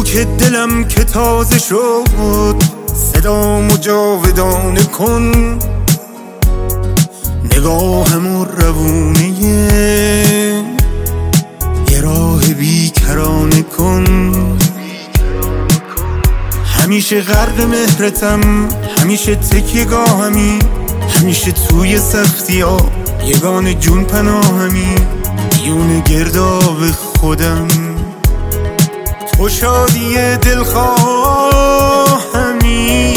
که دلم که تازه شد، صدامو جاودانه کن، نگاهمو روونه یه راه بیکرانه کن. همیشه غرق مهرتم، همیشه تکیه‌گاهمی، همیشه توی سختی ها یگانه جون پناهمی، دیون گرداب خودم، تو شادی دلخواهمی.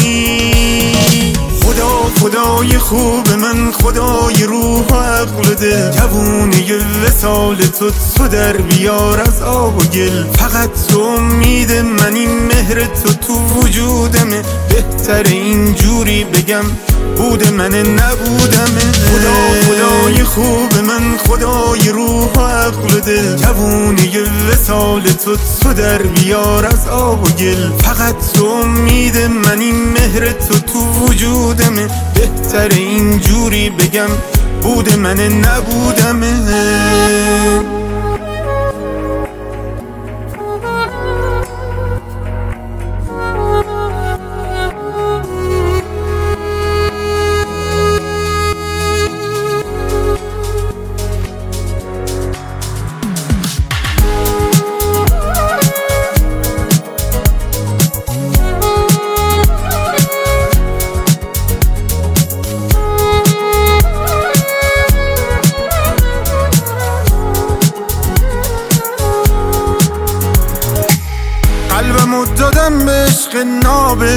خدای خوب من، خدای روح و عقل دل، جوونه وصال تو در بیار از آب و گل. فقط تو امید من، این مهر تو وجودمه، بهتر اینجوری بگم بود من نبودمه. خدای خوب من، خدای روح و عقل دل، جوونه وصال تو در بیار از آب و گل. فقط تو امید من، این مهر تو وجودمه، بهتر اینجوری بگم بود من نبودمه. قلبمو دادم به عشق نابت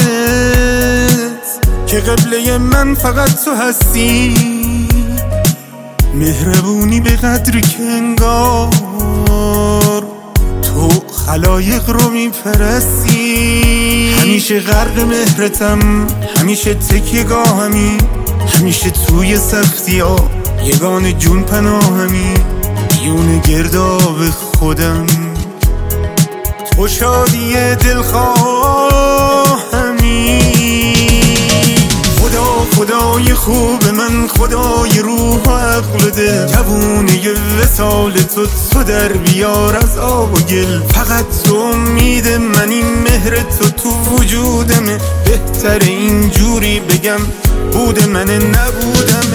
که قبله من فقط تو هستی. مهربونی به قدری که انگار تو خلایق رو میپرستی. همیشه غرق مهرتم، همیشه تکیه‌گاهمی، همیشه توی سختی ها یگانه جون پناهمی، دیون گرداب خودم، تو شادی دلخواهمی. خدای خوب من، خدای روح و عقل دل، جوونه وصال تو در بیار از آب و گل. فقط تو امید من، این مهر تو وجودمه، بهتر اینجوری بگم بود من نبودم.